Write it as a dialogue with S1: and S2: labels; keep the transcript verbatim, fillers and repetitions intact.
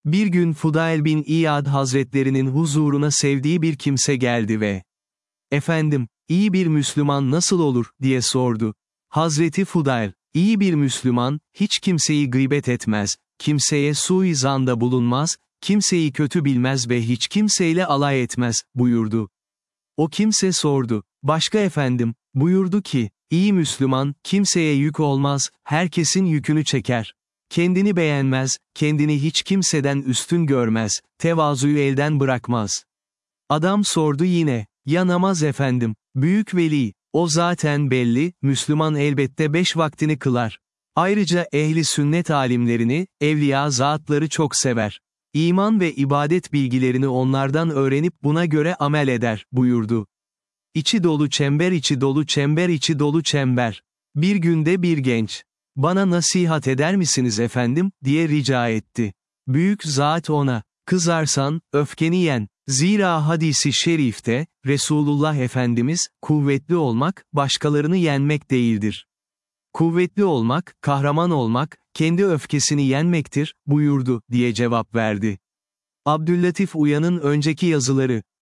S1: Bir gün Fudayl bin İyad Hazretlerinin huzuruna sevdiği bir kimse geldi ve "Efendim, iyi bir Müslüman nasıl olur?" diye sordu. Hazreti Fudayl, iyi bir Müslüman, hiç kimseyi gıybet etmez, kimseye suizanda bulunmaz, kimseyi kötü bilmez ve hiç kimseyle alay etmez, buyurdu. O kimse sordu, "Başka efendim?" Buyurdu ki, iyi Müslüman, kimseye yük olmaz, herkesin yükünü çeker. Kendini beğenmez, kendini hiç kimseden üstün görmez, tevazuyu elden bırakmaz. Adam sordu yine, "Ya namaz efendim?" Büyük veli, "O zaten belli, Müslüman elbette beş vaktini kılar. Ayrıca ehli sünnet alimlerini, evliya zatları çok sever. İman ve ibadet bilgilerini onlardan öğrenip buna göre amel eder," buyurdu. İçi dolu çember içi dolu çember içi dolu çember. Bir günde bir genç, "Bana nasihat eder misiniz efendim?" diye rica etti. Büyük zat ona, "Kızarsan, öfkeni yen. Zira hadisi şerifte, Resulullah Efendimiz, kuvvetli olmak, başkalarını yenmek değildir. Kuvvetli olmak, kahraman olmak, kendi öfkesini yenmektir, buyurdu," diye cevap verdi. Abdüllatif Uyan'ın önceki yazıları